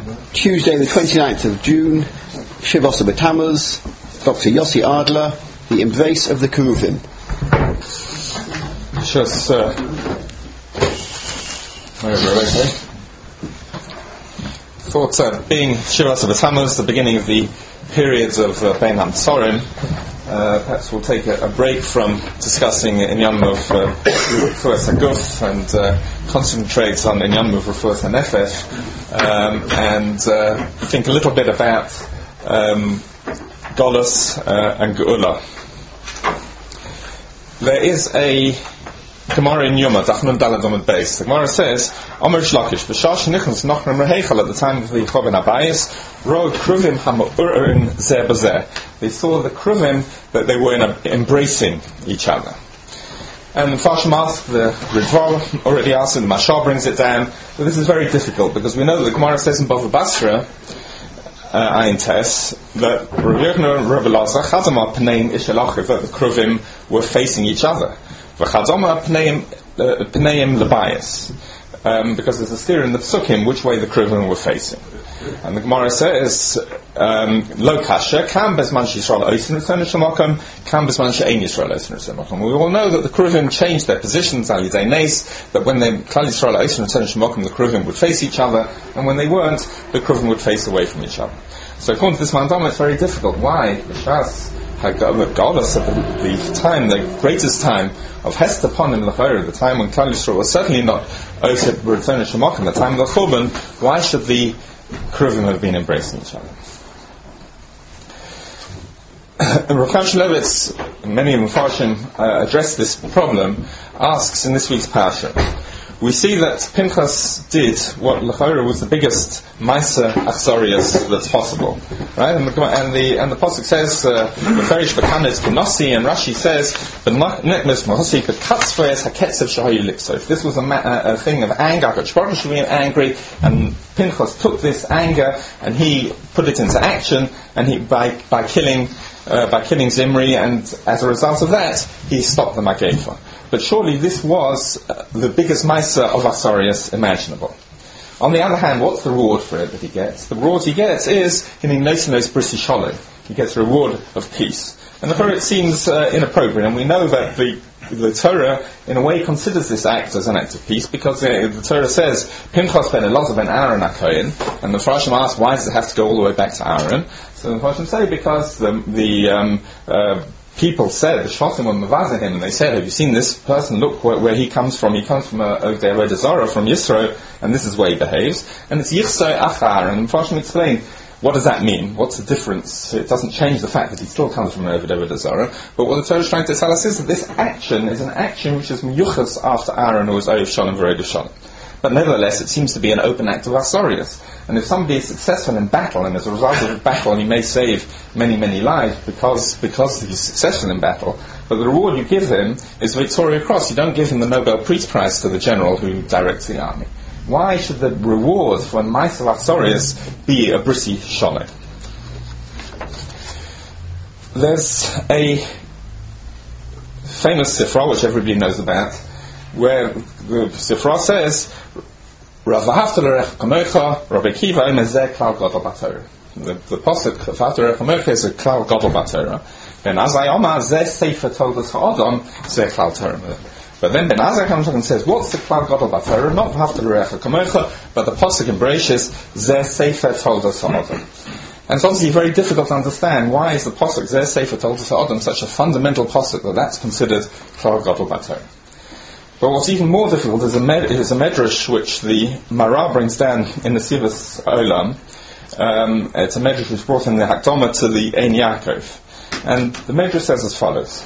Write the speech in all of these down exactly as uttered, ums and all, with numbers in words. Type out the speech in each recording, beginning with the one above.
Tuesday the twenty-ninth of June, Shivos B'Tammuz, Doctor Yossi Adler, The Embrace of the Keruvim. Just, uh, thought uh, being Shivos B'Tammuz, the beginning of the periods of uh, Bein HaMetzorim, uh, perhaps we'll take a, a break from discussing Inyan of Refuas HaGuf and uh, concentrate on Inyan of Refuas HaNefesh, um, and uh, think a little bit about um, Golus uh, and Geula. There is a Gemara in Yoma, Dafnun Daled Amud Beis. The Gemara says, Omer Shlakish, B'shah shenichnas Nachrim Reheichel, at the time of the Choben Abayis, Ro Kruvim Hamu'urin Zeh B'zeh. They saw the Kruvim that they were in a, embracing each other. And the Farshim asked, the Ritval already asked, and the Mashal brings it down, but this is very difficult, because we know that the Gemara says in Bava Basra, uh, Ayin Tes, that Rav Yochanan and Rav Elazar, Chadamah Pneim Ishalachiv, that the Kruvim were facing each other. V'chadoma pneim lebayis, um, because there's a steer in the psukim which way the Kruvim were facing. And the Gemara says, Lo kasha, kam bezman she'Yisrael osin return shemakom, kam bezman she'ein Yisrael osin return shemakom. We all know that the Kruvim changed their positions, al yidei nes, that when they Klal Yisrael osin return shemakom, the Kruvim would face each other, and when they weren't, the Kruvim would face away from each other. So according to this mandama, it's very difficult. Why? B'shas Haggadah, at the time, the greatest time of Hester Ponim L'chayr, the time when Klal Yisrael was certainly not Oseh B'Return Shemokim, the time of the Churban, why should the Kruvim have been embracing each other? And Rav Chaim Shmulevitz, many of the Mepharshim uh, address this problem, asks in this week's parasha. We see that Pinchas did what L'chayr was the biggest Ma'aser Achzorius that's possible, right? And the and the, and the pasuk says Meferish B'Kanes K'Nossi, and Rashi says B'Nekmes Mahosi B'Katzvayes HaKetzev Shahayu Likso. If this was a, ma- a thing of anger, HaKadosh Baruch Hu should be angry, and Pinchas took this anger and he put it into action, and he by by killing uh, by killing Zimri, and as a result of that, he stopped the Mageifa. But surely this was uh, the biggest Ma'aser of Achzorius imaginable. On the other hand, what's the reward for it that he gets? The reward he gets is in Ignosenos Brisi Sholem. He gets a reward of peace. And therefore it seems uh, inappropriate, and we know that the the Torah in a way considers this act as an act of peace, because uh, the Torah says Pinchas ben Elazar ben Aaron HaKohen, and the Farshim ask, why does it have to go all the way back to Aaron? So the Farshim say because the the um, uh, people said, the Shvatim were mevazeh him, and they said, have you seen this person? Look where, where he comes from. He comes from a Avodah Zarah, from Yisro, and this is the way he behaves. And it's Yichso Achar, and Farshim explained, what does that mean? What's the difference? It doesn't change the fact that he still comes from an Avodah Zarah, but what the Torah is trying to tell us is that this action is an action which is miyuchas after Aaron, who was Oyev Shalom v'Rodev Shalom. But nevertheless, it seems to be an open act of Achzorius. And if somebody is successful in battle, and as a result of the battle he may save many, many lives because because he's successful in battle, but the reward you give him is the Victoria Cross. You don't give him the Nobel Peace Prize to the general who directs the army. Why should the reward for a Ma'aser of Achzorius be a Brisi Sholem? There's a famous Sifra, which everybody knows about, where the Sifra says, Rav Ahavta l'Recha Kamocha, Rabbi Akiva Omer Zeh Klal Gadol B'Torah. The the pasuk Rav Ahavta l'Recha Kamocha is a Klal Gadol B'Torah. Ben Azai Omar Zeh Sefer Toldos Ha'adam Zeh Klal Torah. But then Ben Azai comes along and says, what's the Klal Gadol B'Torah? Not Rav Ahavta l'Recha Kamocha, but the pasuk in Bereshis Zeh Sefer Toldos Ha'adam. And it's obviously very difficult to understand why is the pasuk Zeh Sefer Toldos Ha'adam such a fundamental pasuk that that's considered Klal Gadol B'Torah. But what's even more difficult is a, med- is a medrash which the Mara brings down in the Sivas Olam. Um, it's a medrash which brought in the Hakdama to the Ein Yaakov. And the medrash says as follows.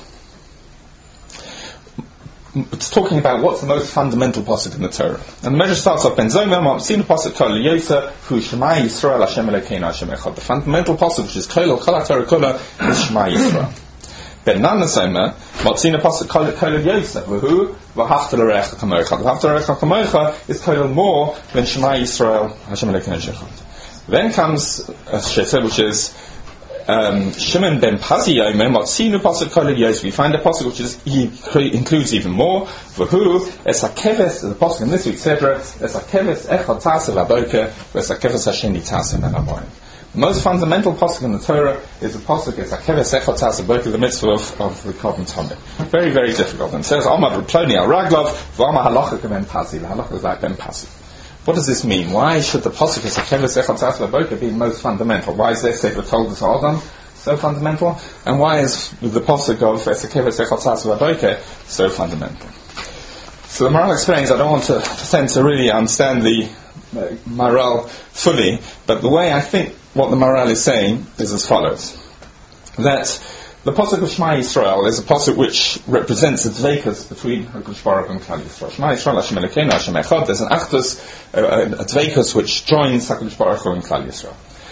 It's talking about what's the most fundamental pasuk in the Torah. And the medrash starts off, Ben Zomer, Ma'amsin pasuk Kol Yosa, Hu Shema Yisrael Hashem Elokeinu Hashem Echad. The fundamental pasuk, which is Kol Kol HaTorah Kula, is Shema Yisrael. Ben Nana Zomer, Ma'amsin pasuk Kol Yosa, V'hu V'Ahavta l'Recha Kamocha. V'Ahavta l'Recha Kamocha is Kol more than Shema Yisrael Hashem Elokeinu Hashem Echad. Then comes a shita which is um, Shimon ben Pazi Yomer Motzinu Pasuk Kol Yos. We find a pasuk which is, he includes even more. For who? Esakeves, the pasuk in this week's Sedra, Esakeves Echad Tasev Aboker, Esakeves Hasheni Tasev Elaboyim. The most fundamental pasuk in the Torah is the pasuk Esakeves Echad Tasev Aboker, the mitzvah of, of the Korban Tamid. Very, very difficult. And it says, Amad Ploni Al Raglov, V'ama Halacha Ben Pazi. The halacha is like Ben Pazi. What does this mean? Why should the pasuk Esakeves Echad Tasev Aboker be most fundamental? Why is this Sefer told us Adam so fundamental? And why is the pasuk of Esakeves Echad Tasev Aboker so fundamental? So the Maharal explains, I don't want to pretend to really understand the uh, Maharal fully, but the way I think what the Maharal is saying is as follows. That the pasuk of Shema Yisrael is a pasuk which represents the dveikus between HaKadosh Baruch Hu and Klal Yisrael. Shema Yisrael, Hashem Elokeinu, Hashem Echad. There's an achdus, a, a dveikus which joins HaKadosh Baruch Hu and Klal Yisrael.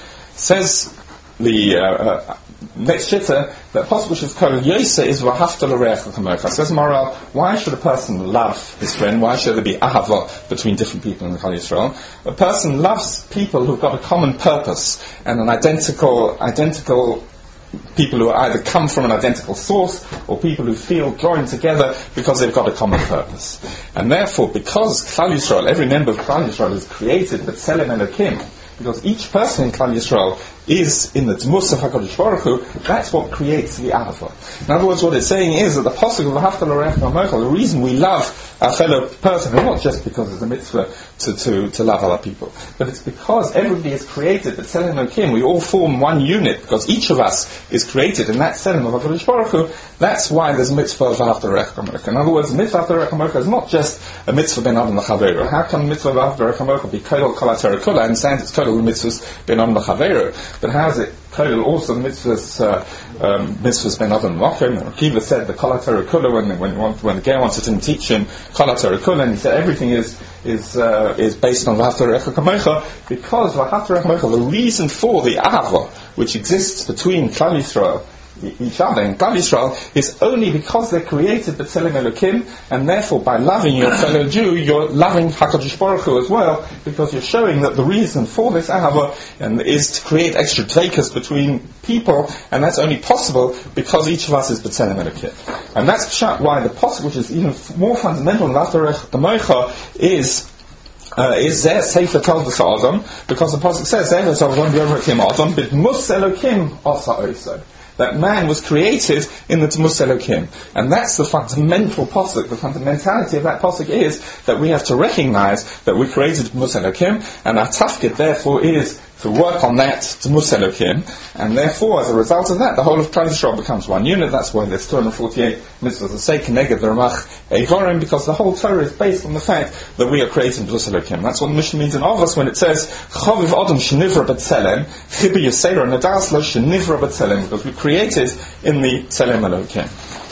Says the uh, uh, next shitta, that pasuk which is called Yoseh is V'ahavta l'reacha kamocha. Says Maharal, why should a person love his friend? Why should there be ahava between different people in the Klal Yisrael? A person loves people who've got a common purpose and an identical, identical people who either come from an identical source or people who feel joined together because they've got a common purpose. And therefore, because Klal Yisrael, every member of Klal Yisrael is created B'Tselem Elokim, because each person in Klal Yisrael is in the Dmus of HaKadosh Baruch Hu, that's what creates the Ahava. In other words, what it's saying is that the pasuk of V'ahavta l'reacha kamocha, the reason we love our fellow person is not just because it's a mitzvah to, to, to love other people, but it's because everybody is created at Tselem Elokim. We all form one unit because each of us is created in that Tselem of HaKadosh Baruch Hu. That's why there's a mitzvah of V'ahavta l'reacha kamocha. In other words, the mitzvah of V'ahavta l'reacha kamocha is not just a mitzvah ben adam l'chaveru. How can mitzvah of V'ahavta l'reacha kamocha be kodol kol ha'torah kula? I understand it's kodol mitzvahs ben adam l'chaveru, but how is it kodol also the mitzvahs uh, um, mitzvahs ben adam l'mokim? Kiva said the kol ha'torah kula when when when the guy wanted to teach him kol ha'torah kula, and he said everything is is uh, is based on V'ahavta l'reacha kamocha, because V'ahavta l'reacha kamocha, the reason for the ahava which exists between Klal Yisrael, each other in Klal Yisrael, is only because they're created B'Tselem Elokim, and therefore by loving your fellow Jew, you're loving HaKadosh Baruch Hu as well, because you're showing that the reason for this ahava and is to create extra dveikus between people, and that's only possible because each of us is B'Tselem Elokim. And that's why the pasuk, which is even more fundamental than V'ahavta l'reacha kamocha, is Uh, is there Sefer Toldos Adam, because the pasuk says Sefer Toldos Adam b'Dmus Elokim asa oso, that man was created in the Dmus Elokim, and that's the fundamental pasuk. The fundamentality of that pasuk is that we have to recognize that we created Dmus Elokim, and our tafkid therefore is to work on that Dmus Elokim, and therefore, as a result of that, the whole of Klal Yisrael becomes one unit. That's why there's two hundred forty-eight mitzvahs to say Keneged the Ramach Eivorim, because the whole Torah is based on the fact that we are creating Dmus Elokim. That's what the Mishnah means in Avos when it says Chaviv Adam Shenivra B'Tselem Chibi Yisera Nadas Lo Shenivra B'Tselem, because we created in the Tselem Elokim.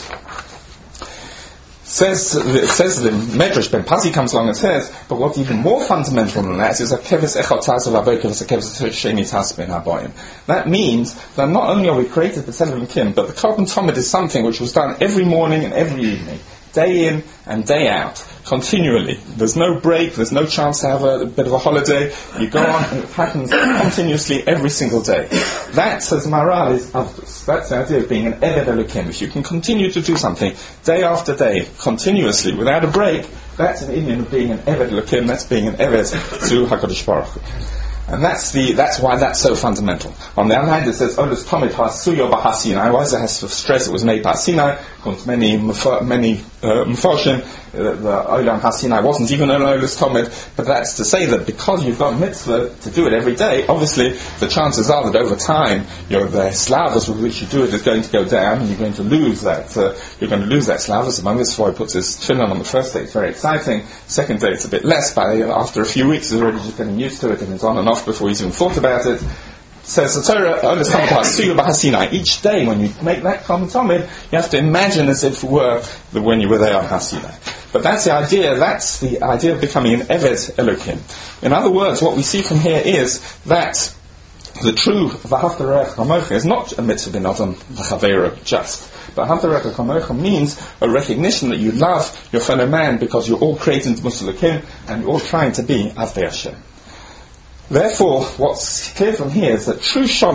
Says, says the Medrash, Ben Pazi comes along and says, but what's even more fundamental than that is a keves echad tasev aboker v'sa keves sheni tasev ben habayim. That means that not only are we created B'Tselem Elokim, but the Korban Tamid is something which was done every morning and every evening, day in and day out, continually. There's no break, there's no chance to have a, a bit of a holiday. You go on and it happens continuously every single day. That, says Maharal, is avdus. That's the idea of being an Eved Elokim. If you can continue to do something day after day, continuously, without a break, that's an Indian of being an Eved Elokim, that's being an Eved to HaKadosh Baruch Hu. And that's the that's why that's so fundamental. On the other hand, it says Olus Tomid Hasuyo Bahasinai. Why does it have to stress it was made by Sinai? Because many many Mephoshim, uh, the Olam Hasinai wasn't even an Olus Tomid, but that's to say that because you've got mitzvah to do it every day, obviously the chances are that over time your the slavas with which you do it is going to go down, and you're going to lose that. Uh, you're going to lose that slavas. Among this, before he puts his tefillin on the first day, it's very exciting. Second day, it's a bit less. But after a few weeks, he's already just getting used to it, and it's on and off before he's even thought about it. Says the Torah, each day when you make that Korban Tamid, you have to imagine as if it were the, when you were there on Har Sinai. But that's the idea, that's the idea of becoming an Eved Elokim. In other words, what we see from here is that the true V'ahavta l'reacha kamocha is not a mitzvah ben adam l'chaveru just. But V'ahavta l'reacha kamocha means a recognition that you love your fellow man because you're all created Dmus Elokim and you're all trying to be Avdei Hashem. Therefore, what's clear from here is that true shalom,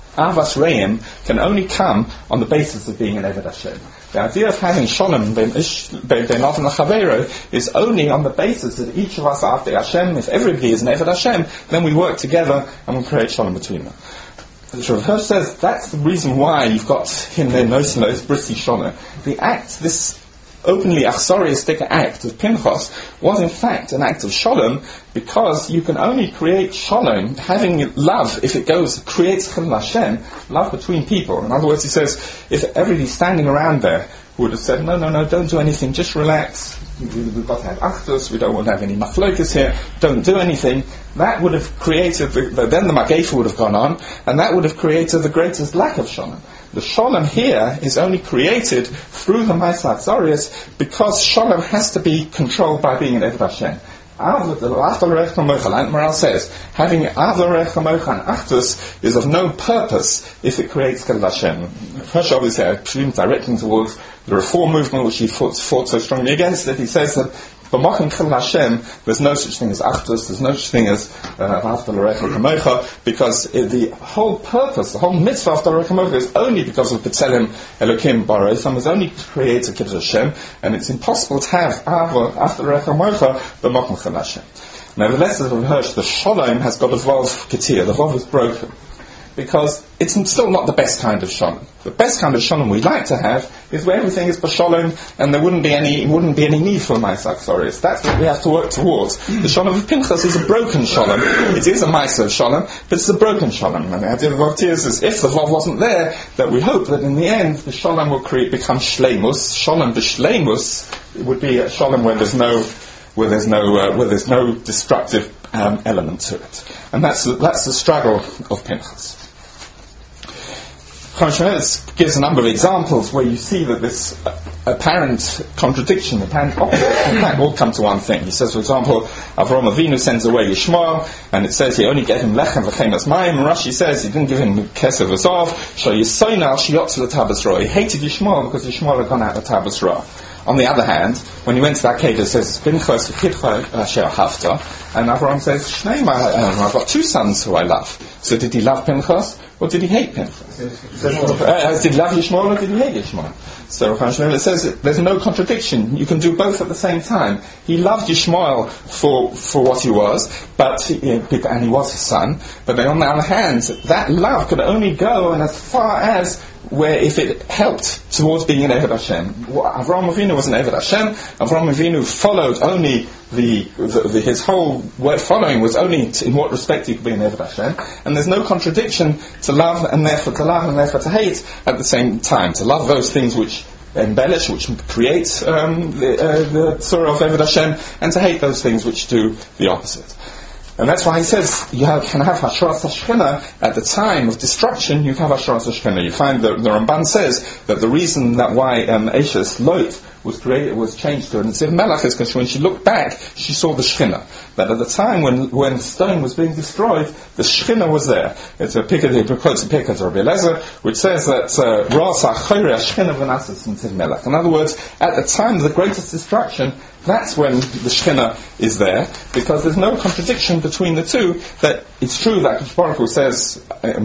Avas Reim can only come on the basis of being an Eved Hashem. The idea of having Shalom ben Avon Chavero is only on the basis that each of us are Avdei Hashem. If everybody is an Eved Hashem, then we work together and we create Shalom between them. Rav Hirsch says that's the reason why you've got him there, Noselos, Brissi Shalom. The act, this openly achsoriistic act of Pinchas was in fact an act of shalom, because you can only create shalom, having love, if it goes, creates chilul Hashem, love between people. In other words, he says, if everybody standing around there would have said, no, no, no, don't do anything, just relax, we've got to have achdus, we don't want to have any machlokas here, don't do anything, that would have created, the, the, then the Magefa would have gone on, and that would have created the greatest lack of shalom. The shalom here is only created through the Ma'aseh Atzorius, because shalom has to be controlled by being an Eved Hashem. Maral says, having Avarech HaMocha and Achdus is of no purpose if it creates Chilul Hashem. First, obviously, I presume directing towards the Reform movement, which he fought, fought so strongly against it. He says that B'mochem Chilul Hashem, there's no such thing as Achdus, there's no such thing as After L'Recha Kamocha, because the whole purpose, the whole mitzvah of After L'Recha Kamocha is only because of B'Tselem Elokim Bara Yisrael, is only to create a Kiddush Hashem, and it's impossible to have After L'Recha Kamocha B'mochem Chilul Hashem. Nevertheless, as Rav Hirsch, the Shalom has got a Vav Ketir, the Vav is broken, because it's still not the best kind of shalom. The best kind of shalom we'd like to have is where everything is b'shalom and there wouldn't be any wouldn't be any need for Ma'aseh Atzorius. That's what we have to work towards. The shalom of Pinchas is a broken shalom. It is a Ma'aseh of shalom, but it's a broken shalom. And the idea of Vav Tears is, if the Vav wasn't there, that we hope that in the end the shalom will create become shleimus. Shalom b'shleimus, it would be a shalom where there's no where there's no uh, where there's no destructive um, element to it. And that's that's the struggle of Pinchas. Chaim gives a number of examples where you see that this uh, apparent contradiction, apparent opposite, in fact, all come to one thing. He says, for example, Avraham Avinu sends away Yishmael, and it says he only gave him lechem v'chemas mayim, and Rashi says he didn't give him kesef v'zav, shal yisoynal sheyotz l'tabas ra. He hated Yishmael because Yishmael had gone out of Tabas Ra. On the other hand, when he went to that cave, it says, Pinchas v'kidcha asher hafta, and Avraham says, Shnei ma, I've got two sons who I love. So did he love Pinchas, or did he hate Pinchas? Uh, did he love Yishmael, or did he hate Yishmael? So it says there's no contradiction. You can do both at the same time. He loved Yishmael for for what he was, but he, and he was his son. But then on the other hand, that love could only go and as far as where if it helped towards being an Eved Hashem. Avraham Avinu was an Eved Hashem. Avraham Avinu followed only the, the, the his whole word following was only to, in what respect he could be an Eved Hashem. And there's no contradiction to love and therefore to love and therefore to hate at the same time. To love those things which embellish, which create um, the, uh, the Tzorah of Eved Hashem, and to hate those things which do the opposite. And that's why he says you have, can have Hashras HaShechina at the time of destruction. You have Hashras HaShechina. You find that the Ramban says that the reason that why um, Eishes Lot was created, was changed to a Netziv Melech is because when she looked back, she saw the Shechina. That at the time when when stone was being destroyed, the Shechina was there. It's a Pikad, it quotes a Pikad of Rabbi Eliezer, which says that Ras HaChoyrei HaShechina v'Nasas Netziv Melech. In other words, at the time of the greatest destruction, that's when the Shechina is there, because there's no contradiction between the two. That it's true that Kadosh Baruch Hu says,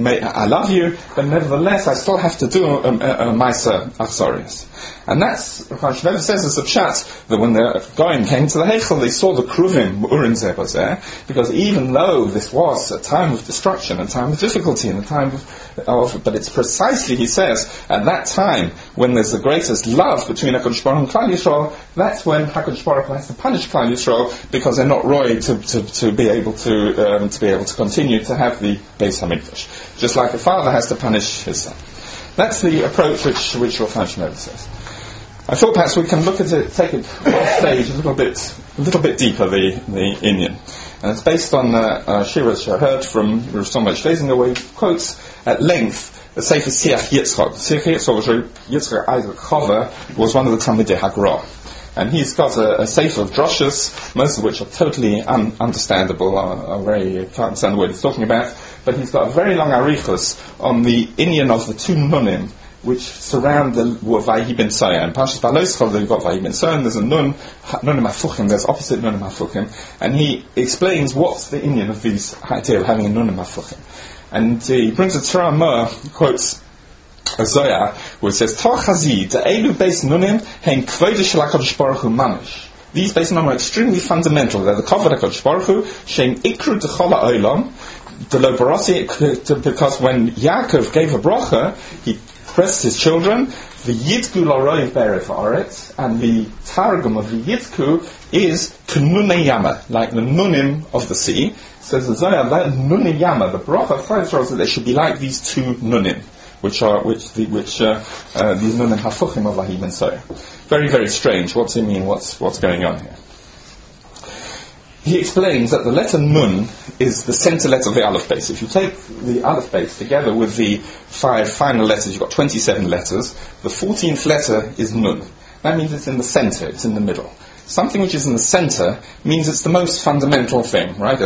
I love you, but nevertheless I still have to do a, a, a Ma'aseh Atzorius. And that's, Rashi says as a pshat, that when the Goyim came to the Heichel, they saw the Kruvim, Urin Zebazeh, because even though this was a time of destruction, a time of difficulty, and a time of, of, but it's precisely, he says, at that time, when there's the greatest love between HaKadosh Baruch Hu and Klal Yisrael, that's when HaKadosh Baruch Hu has to punish Klal Yisrael, because they're not roy to, to, to be able to, um, to be able to continue to have the Beis HaMikdash. Just like a father has to punish his son. That's the approach which, which Rav Chaim Shmulevitz says. I thought perhaps we can look at it, take it one stage a little bit, a little bit deeper, the the Inyan, and it's based on uh, uh, shiras I heard from Rav Solomon Schlesinger, where he quotes at length the Sefer Siach Yitzchak. Siach Yitzchak was Yitzchak Isaac Chover was one of the Talmidei Hagra, and he's got a, a sefer of droshes, most of which are totally un- understandable, are, are very can't understand what he's talking about, but he's got a very long arichos on the Inyan of the two nunim which surround the Vayi ben Soya. And Parshas Baloscha, they've got Vayi ben Soya, and there's a nun, Nunim HaFuchim, there's opposite Nunim HaFuchim, and he explains what's the Inyan of this idea of having a Nunim HaFuchim. And uh, he brings a Torah Mer, quotes a Zoya, where it says, Tor Chazid, Eilu Beis Nunim, Hein Kvoide Shel HaKadosh Baruch Hu Mamish. These Beis Nunim are extremely fundamental. They're the Kavod HaKadosh Baruch Hu, Shem Ikru D'chol HaOlam, because when Yaakov gave a bracha, he pressed his children, the Yidku L'Roiv Beref Aretz, and the Targum of the Yidku is Knunei Yama, like the Nunim of the sea. Says the Zohar, that Knunei Yama, the bracha of Chayil Yisrael, that they should be like these two Nunim, which are which the which uh, uh, these Nunim Hafuchim of Vayi ben Soya. Very very strange. What's it mean? What's what's going on here? He explains that the letter Nun is the center letter of the Aleph base. If you take the Aleph base together with the five final letters, you've got twenty-seven letters. The fourteenth letter is Nun. That means it's in the center, it's in the middle. Something which is in the center means it's the most fundamental thing, right?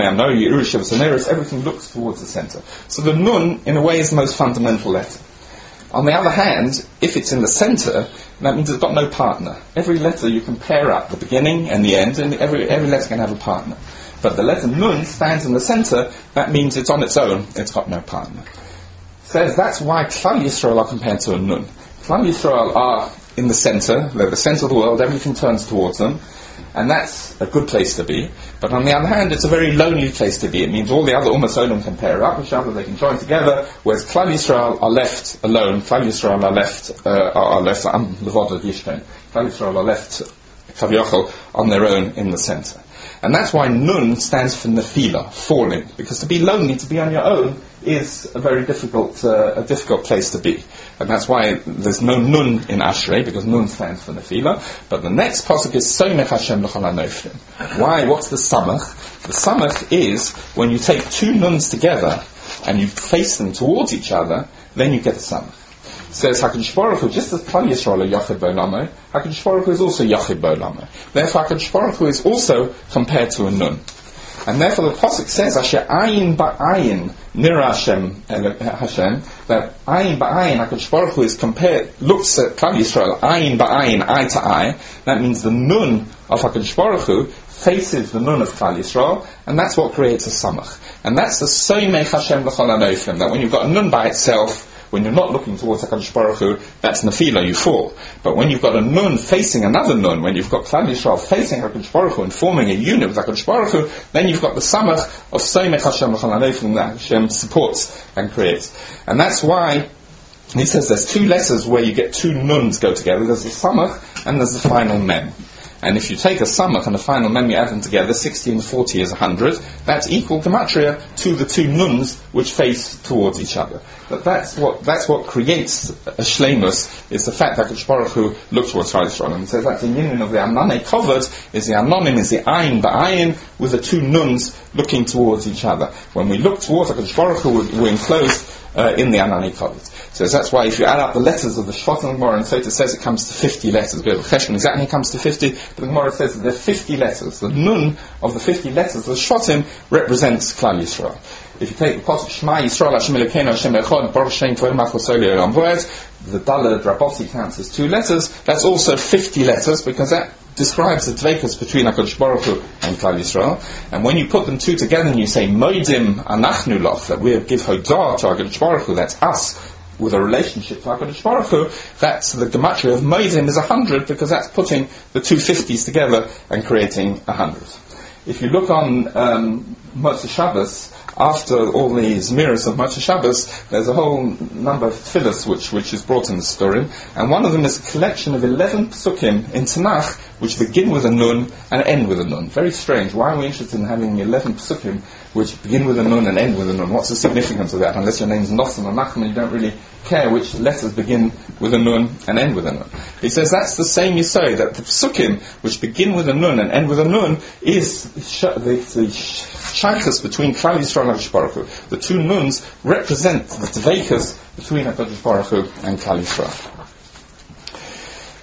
Everything looks towards the center. So the Nun, in a way, is the most fundamental letter. On the other hand, if it's in the center, that means it's got no partner. Every letter you can pair up the beginning and the end, and every every letter can have a partner. But the letter Nun stands in the center, that means it's on its own, it's got no partner. Says that's why Klal Yisrael are compared to a Nun. Klal Yisrael are in the center, they're the center of the world, everything turns towards them, and that's a good place to be. But on the other hand, it's a very lonely place to be. It means all the other Ummos Olam can pair up with each other, they can join together, whereas Klal Yisrael are left alone. Klal Yisrael are left, uh, are left, um, Levod Yishten. Klal Yisrael are left, Kavyochel, on their own in the center. And that's why Nun stands for Nefila, falling, because to be lonely, to be on your own, is a very difficult, uh, a difficult place to be. And that's why there's no Nun in Ashrei, because Nun stands for Nefila. But the next pasuk is Soymech Hashem L'chol HaNoflim. Why? What's the Samach? The Samach is when you take two Nuns together and you face them towards each other, then you get a Samach. Says HaKadosh Baruch Hu, just as Klal Yisrael are Yachid B'Olamo, HaKadosh Baruch Hu is also Yachid B'Olamo. Therefore HaKadosh Baruch Hu is also compared to a Nun. And therefore the pasuk says, Asher ayin ba'ayin nira Hashem, Hashem, that ayin ba'ayin, HaKadosh Baruch Hu is compared, looks at Klal Yisrael, ayin ba'ayin, eye to eye. That means the Nun of HaKadosh Baruch Hu faces the Nun of Klal Yisrael, and that's what creates a Samach. And that's the Soymech Hashem L'chol HaNoflim, that when you've got a Nun by itself, when you're not looking towards HaKadosh Baruch Hu, that's Nefila, you fall. But when you've got a Nun facing another Nun, when you've got Klal Yisrael facing HaKadosh Baruch Hu and forming a unit with HaKadosh Baruch Hu, then you've got the Samach of Soymech Hashem L'chol HaNoflim that Hashem supports and creates. And that's why he says there's two letters where you get two Nuns go together. There's the Samach and there's the final Mem. And if you take a Samach and a final Mem, you add them together, sixty and forty is one hundred. That's equal gematria to the two Nuns which face towards each other. But that's what that's what creates a Shleimus, is the fact that HaKadosh Baruch Hu looks towards Klal Yisrael. And says that's the union of the Ananei Kovod, is the Anonim, is the Ayin Ba'ayin, with the two Nuns looking towards each other. When we look towards HaKadosh Baruch Hu, we're, we're enclosed uh, in the Ananei Kovod. So that's why if you add up the letters of the Shvat and Gemara, and so it says it comes to fifty letters. Go to Cheshbon, exactly it comes to fifty, but the Gemara says that there are fifty letters. The Nun of the fifty letters of the Shvatim represents Klal Yisrael. If you take the pasuk Shema Yisrael Hashem Elokeinu Hashem Echad Baruch Shem Kvoed Malchus Oli Olam V'ed, the Daled Rabbosi counts as two letters. That's also fifty letters, because that describes the dveikus between HaKadosh Baruch Hu and Klal Yisrael. And when you put them two together and you say Moedim Anachnu Loch, that we give Hodah to HaKadosh Baruch Hu, that's us, with a relationship to HaKadosh Baruch Hu, that's the gematria of Moedim is one hundred, because that's putting the two fifties together and creating one hundred. If you look on um, Motzei Shabbos, after all these mirrors of Motzei Shabbos, there's a whole number of tefillos which, which is brought in the story, and one of them is a collection of eleven psukim in Tanakh which begin with a nun and end with a nun. Very strange. Why are we interested in having eleven psukim which begin with a nun and end with a nun? What's the significance of that? Unless your name's Nosson or Nachman, you don't really care which letters begin with a nun and end with a nun. He says that's the same Yisod, that the psukim which begin with a nun and end with a nun is sh- the, the shaykhus between Klal Yisrael and HaKadosh Baruch Hu. The two nuns represent the dveikus between HaKadosh Baruch Hu and Klal Yisrael. Uh,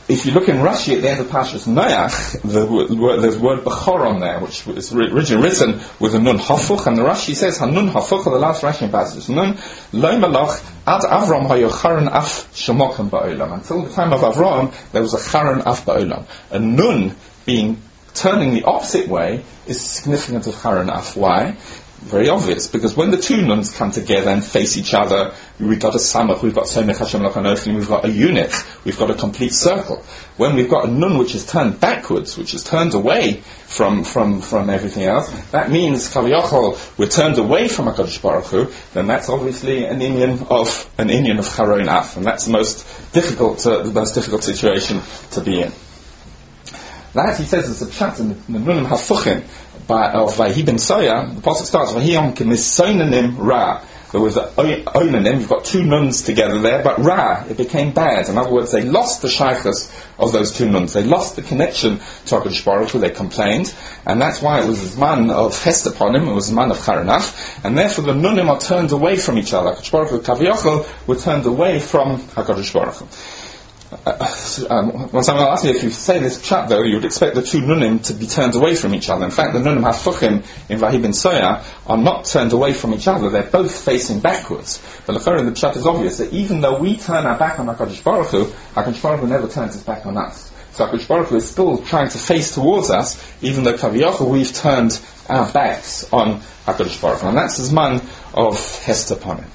if you look in Rashi at the end of Parshas Noach, the word, there's the word Bechoron there, which was originally written with a nun hafuch, and the Rashi says Hanun hafuch, the last Rashi in Parshas Nun, Lo Malach ad Avram hayo charon af shemokem ba'olam. Until the time of Avram, there was a charon af ba'olam. A nun being turning the opposite way is significant of charon af. Why? Very obvious, because when the two nuns come together and face each other, we've got a samach, we've got Somech Hashem Lachanoflim, we've got a unit, we've got a complete circle. When we've got a nun which is turned backwards, which is turned away from from, from everything else, that means Kaviyachol, we're turned away from HaKadosh Baruch Hu, then that's obviously an inyan of an inyan of Charon Af, and that's the most difficult uh, the most difficult situation to be in. That, he says, is a pshat in the Nunim Hafuchim by of Vahi ben Soya. The pasuk starts Vahiyam kemisonanim Ra. There was an onanim. You've got two nuns together there, but Ra, it became bad. In other words, they lost the shaykhus of those two nuns. They lost the connection to HaKadosh Baruch Hu. They complained, and that's why it was a man of hest upon him. It was a man of charanach, and therefore the nunim are turned away from each other. HaKadosh Baruch Hu Kaviyachol were turned away from HaKadosh Baruch Hu. Uh, um, when someone asks me if you say this pshat, though, you would expect the two nunim to be turned away from each other. In fact, the nunim hafuchim in Vahi ben Soya are not turned away from each other. They're both facing backwards. But the pshat is obvious that even though we turn our back on HaKadosh Baruch Hu, HaKadosh Baruch Hu never turns his back on us. So HaKadosh Baruch Hu is still trying to face towards us, even though Kaviyachol we've turned our backs on HaKadosh Baruch Hu. And that's the man of Hester Panim.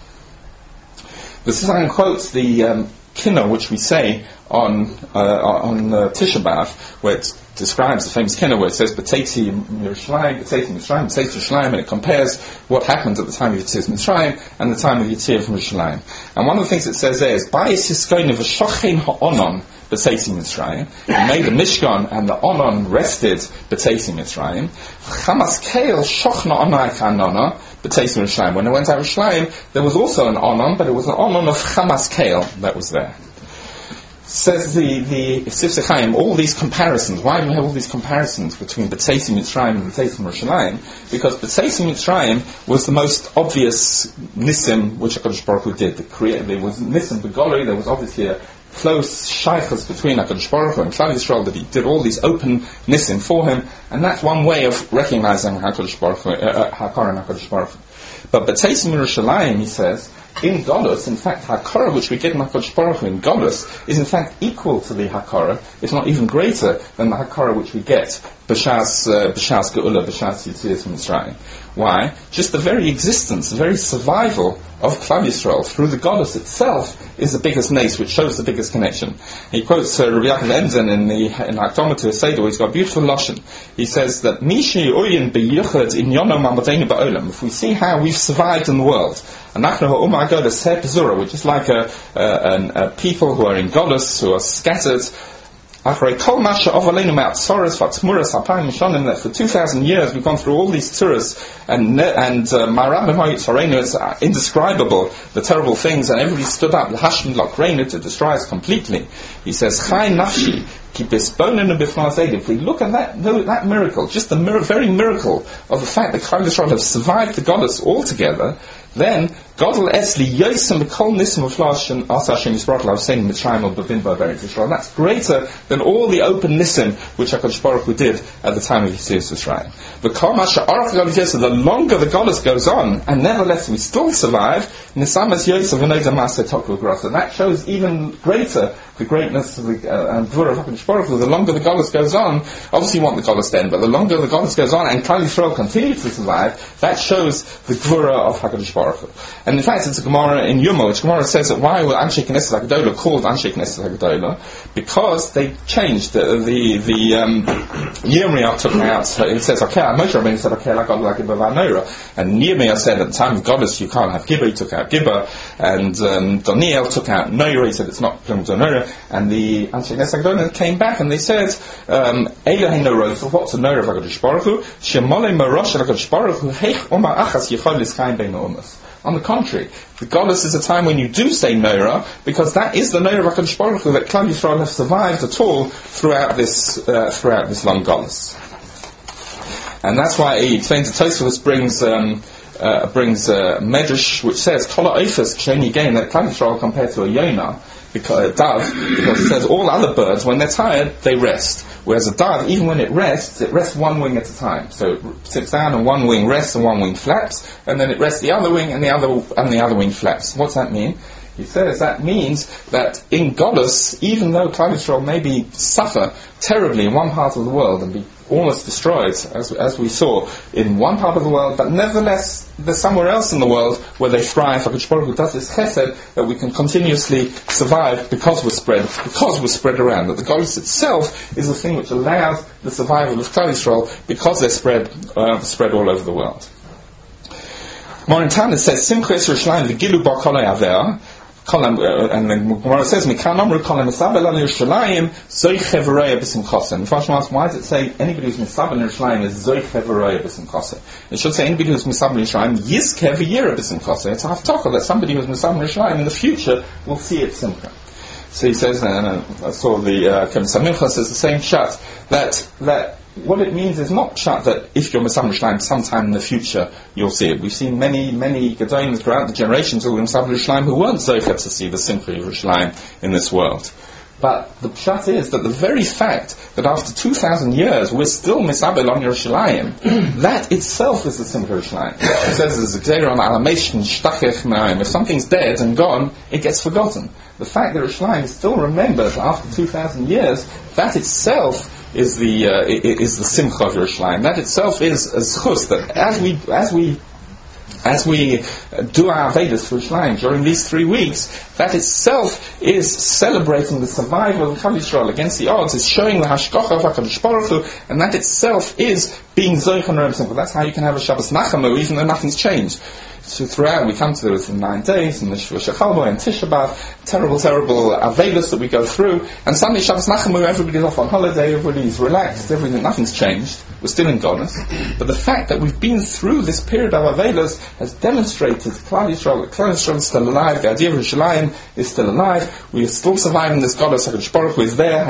The Sisan quotes the um, Kinno, which we say on uh, on uh, Tisha B'Av, where it describes the famous Kinno, where it says B'teiti Yerushalayim, B'teiti Mitzrayim, B'teiti Yerushalayim, and it compares what happened at the time of Yetzias Mitzrayim and the time of Yetzias from Yerushalayim. And one of the things it says there is Ba'is Hiskoin v'Shochein ha'onon B'teiti Mitzrayim. He made the Mishkan and the Onon rested B'teiti Mitzrayim. Chamas Keil Shochna Onai Kanona B'teiti Yerushalayim. When it went out of Yerushalayim, there was also an Onon, but it was an Onon of Chamas Keil that was there. Says the the Sifsei Chaim, all these comparisons. Why do we have all these comparisons between B'teisim Mitzrayim and B'teisim Yerushalayim? Because B'teisim Mitzrayim was the most obvious nisim which HaKadosh Baruch Hu did. The create, there was nisim b'goloi. There was obviously a close shaykhus between HaKadosh Baruch Hu and Klal Yisrael, that he did all these open nisim for him, and that's one way of recognizing HaKadosh Baruch Hu, uh, Hakar and HaKadosh Baruch Hu. But B'teisim Yerushalayim, he says, in Golus, in fact, Hakara, which we get in HaKadosh Baruch Hu in Golus, is in fact equal to the Hakara, if not even greater than the Hakara which we get B'shas uh, B'shas Geula, B'shas Yetzias Mitzrayim. Why? Just the very existence, the very survival of Klal Yisrael through the Golus itself is the biggest nace, which shows the biggest connection. He quotes uh, Rabbi Yaakov Emden in the in Hakdama to Seder, where he's got a beautiful lashon. He says that Mishi Uyin B'Yichad in Yonom Mamadenu Ba'olam. If we see how we've survived in the world, and Nachnu Ha'umah Goda Seh Pezura, which is like a, a, a, a people who are in Golus, who are scattered. That for two thousand years we've gone through all these tzuras, and and Marabim it's indescribable, the terrible things, and everybody stood up to destroy us completely. He says, Chai Nafshi, if we look at that that miracle, just the mir- very miracle of the fact that Klal Yisrael have survived the Golus altogether, then Godel Esli Yosem Kol Nisim Uflash and Asa Hashem Yisrael Lav Sein Mitzrayim or Bavin Baveri Yisrael. That's greater than all the open Nisim which HaKadosh Baruch Hu did at the time of Yetzias Mitzrayim. The Kol Masha Arach Golus Yosem, the longer the Golus goes on, and nevertheless we still survive, Nisamas Yosem V'Noda Maseh Toklu Grasa. That shows even greater the greatness of the uh, and Dvura of HaKadosh Baruch Hu. The longer the Golus goes on, obviously you want the Golus then, but the longer the Golus goes on and Klal Yisrael continues to survive, that shows the Dvura of HaKadosh Baruch Hu. And in fact, it's a Gemara in Yuma, which Gemara says that why were Anshe Knesset HaGedolah called Anshe Knesset HaGedolah? Because they changed the the, the um, Yirmiyah took out. It says, "Okay, Moshe Rabbeinu said, okay, like God, like Gibba Vanora," and Yirmiyah said at the time of Golus you can't have Gibba. He took out Gibba, and um, Daniel took out Noira. He said it's not Plum Noira, and the Anshe Knesset HaGedolah came back and they said, "Elohei Noira." So what's the Noira of HaKadosh Baruch Hu? Shemolei Marosh HaKadosh Baruch Hu Heich Oma Achas Yichol Liskaim Bein Umas. On the contrary, the Golus is a time when you do say Noira, because that is the Noira of HaKadosh Baruch Hu that Klal Yisrael have survived at all throughout this uh, throughout this long Golus. And that's why Tzvein Tosfos brings um, uh, brings a medrash which says Kola Ophis Ksheni Gain, that Klal Yisrael compared to a Yonah, because a dove, because it says all other birds, when they're tired, they rest. Whereas a dove, even when it rests, it rests one wing at a time. So it sits down and one wing rests and one wing flaps, and then it rests the other wing and the other and the other wing flaps. What's that mean? He says that means that in Golus, even though Klal Yisrael maybe suffer terribly in one part of the world and be almost destroyed, as, as we saw, in one part of the world, but nevertheless there's somewhere else in the world where they thrive. HaKadosh Baruch Hu does this chesed that we can continuously survive because we're spread, because we're spread around. That the Golus itself is the thing which allows the survival of Klal Yisrael because they're spread, uh, spread all over the world. Morintan says, Simcha Yisrael v'gilu ba kol ha'aver. And then Gemara says, "Mikan amru kol misabel al Yerushalayim zoich hevareya b'simchasa." And the Farshim asks, why does it say anybody who's misabel in Yerushalayim is zoich hevareya b'simchasa? It should say anybody who's misabel in Yerushalayim yizkeh v'yira b'simchasa. It's a haftakah that somebody who's misabel in Yerushalayim in the future will see it simcha. So he says, and I saw the uh, Kevin Mincha says the same shot that that. What it means is not shut that if you're Misabel Yerushalayim sometime in the future you'll see it. We've seen many, many Gedolim throughout the generations who were Misabel Yerushalayim who weren't Zocher to see the Simcha of Yerushalayim in this world. But the pshat is that the very fact that after two thousand years we're still Misabel on Yerushalayim, that itself is the Simcha of Yerushalayim. It says there's a Gzeira on Alameshin Shtachech Me'ayim. If something's dead and gone, it gets forgotten. The fact that Yerushalayim is still remembered after two thousand years, that itself is the uh, is the Simcha of Yerushalayim. That itself is a zchus that as we as we as we do our Vedas for Yerushalayim during these three weeks, that itself is celebrating the survival of Klal Yisrael against the odds. It's showing the hashgacha of HaKadosh Baruch Hu, and that itself is being zoich on Reb Simcha. That's how you can have a Shabbos Nachamu even though nothing's changed. So throughout, we come to this in nine days, and the Shvuah Shechalbo and Tisha B'Av, terrible, terrible Avedas that we go through, and suddenly Shabbos Nachamu, everybody's off on holiday, everybody's relaxed, everything, nothing's changed. We're still in Godness. But the fact that we've been through this period of Avedas has demonstrated Klal Yisrael, that Klal Yisrael is still alive, the idea of Yerushalayim is still alive, we are still surviving this Godness, HaKadosh Baruch Hu is there,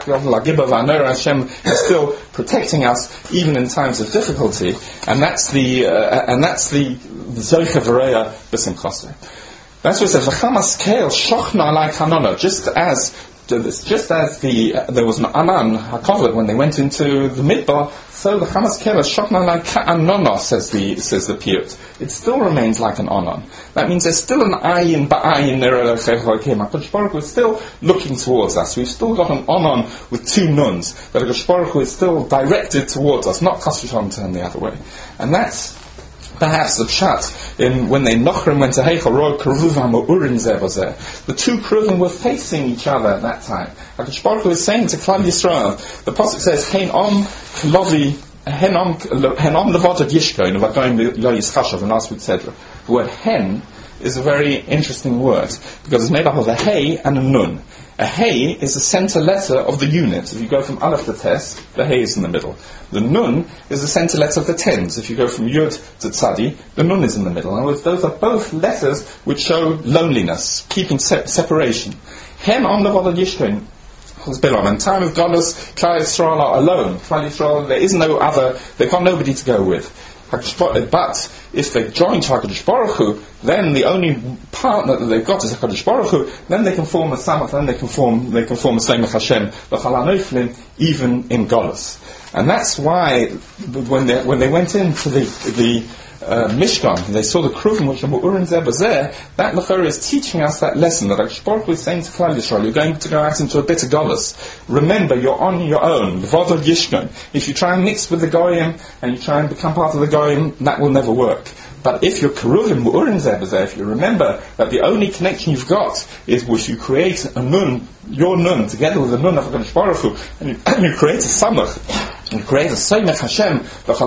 Hashem is still protecting us, even in times of difficulty, and that's the, uh, and that's the, the Zocher V'reya B'simchasa. That's what it says. V'chamas keil shochna alai kanona. Just as just as the uh, there was an anan hakovod when they went into the midbar, so the chamas keil shochna alai kanona, says the says the piyut. It still remains like an anan. That means there's still an ayin ba'ayin nerelechei hakim. HaKadosh Baruch Hu is still looking towards us. We've still got an anan with two nuns. That HaKadosh Baruch Hu is still directed towards us, not chas v'shalom turned the other way. And that's perhaps the pshat in when they Nochrim went to Heichal Road Keruvim Urim Zebazeh. The two Keruvim were facing each other at that time. HaKadosh Baruch Hu is saying to Klal Yisrael, the pasuk says, Hein Om Klovi Hen Om Hen Om Levotad Yishkoin V'Goyim Lo Yischashav, and last week said the word Hen is a very interesting word because it's made up of a Hey and a Nun. A Hey is the center letter of the unit. If you go from Aleph to Tes, the Hey is in the middle. The Nun is the center letter of the tens. If you go from Yud to Tzadi, the Nun is in the middle. In other words, those are both letters which show loneliness, keeping se- separation. Hen on the Vodad Yishkin. In time of Godless, Klal Yisrael are alone. Klal Yisrael, there is no other, they've got nobody to go with. But if they join HaKadosh Baruch Hu, then the only partner that they've got is HaKadosh Baruch Hu. Then they can form a samach. Then they can form they can form a Semech Hashem l'chalanoflim, even in Golus. And that's why when they when they went into the the uh, Mishkan, they saw the Kruvim which were Urim Zebazeh. That Lechor is teaching us that lesson that HaKadosh Baruch Hu is saying to Klal Yisrael, you're going to go out into a bitter Golus. Remember, you're on your own. V'vodod Yishkan. If you try and mix with the Goyim and you try and become part of the Goyim, that will never work. But if you're Keruvim Urim Zebazeh, if you remember that the only connection you've got is if you create a Nun, your Nun, together with the Nun of HaKadosh Baruch Hu, and you, and you create a Samach, and create a Semech Hashem,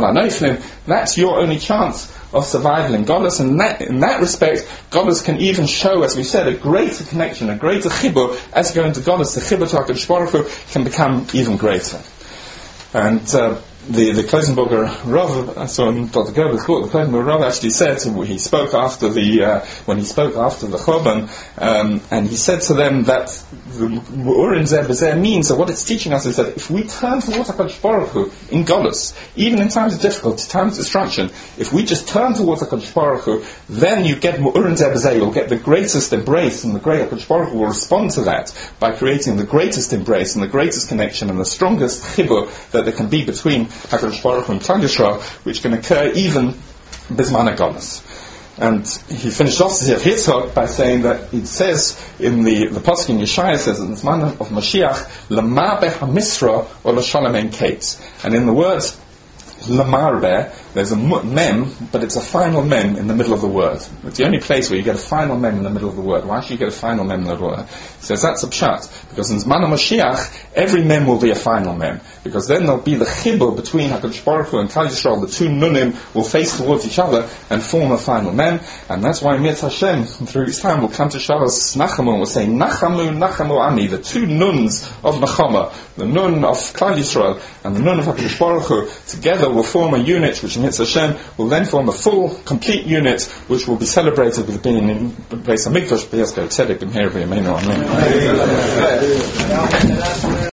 that's your only chance of survival in Godless. And that, in that respect, Godless can even show, as we said, a greater connection, a greater chibur. As you go into Godless, the chibur to HaKadosh Baruch Hu can become even greater. And uh, the the Klosenburger Rav, I saw in Doctor Gerber's book, the Klosenburger Rav actually said, he spoke after the, uh, when he spoke after the Choban, um, and he said to them that the Urim Zeh B'Zeh means that what it's teaching us is that if we turn towards HaKadosh Baruch Hu in Golus, even in times of difficulty, times of destruction, if we just turn towards HaKadosh Baruch Hu, then you get Urim Zeh B'Zeh, you'll get the greatest embrace, and the great HaKadosh Baruch Hu will respond to that by creating the greatest embrace and the greatest connection and the strongest chibur that there can be between HaKadosh Baruch Hu and Klal Yisrael, which can occur even Bisman HaGolus. And he finished off the Sefer Yitzchak by saying that it says in the the pasuk in Yeshaya says in the man of Mashiach, Lamarbeh HaMisra or L'Shalom Ein Kates. And in the words Lamarbeh, there's a mem, but it's a final mem in the middle of the word. It's the only place where you get a final mem in the middle of the word. Why should you get a final mem in the middle of the word? He says that's a pshat, because in Zman HaMashiach, every mem will be a final mem, because then there'll be the chibur between HaKadosh Baruch Hu and Klal Yisrael. The two nunim will face towards each other and form a final mem, and that's why Mirz Hashem, through his time, will come to Shabbos Nachamu and will say, Nachamu, Nachamu Ami, the two nuns of Nachama, the nun of Klal Yisrael and the nun of HaKadosh Baruch Hu, together will form a unit, which Mirz Hashem will then form a full, complete unit, which will be celebrated with being in Beis HaMikdash, B'Yazkar Tzedek, and here Amen.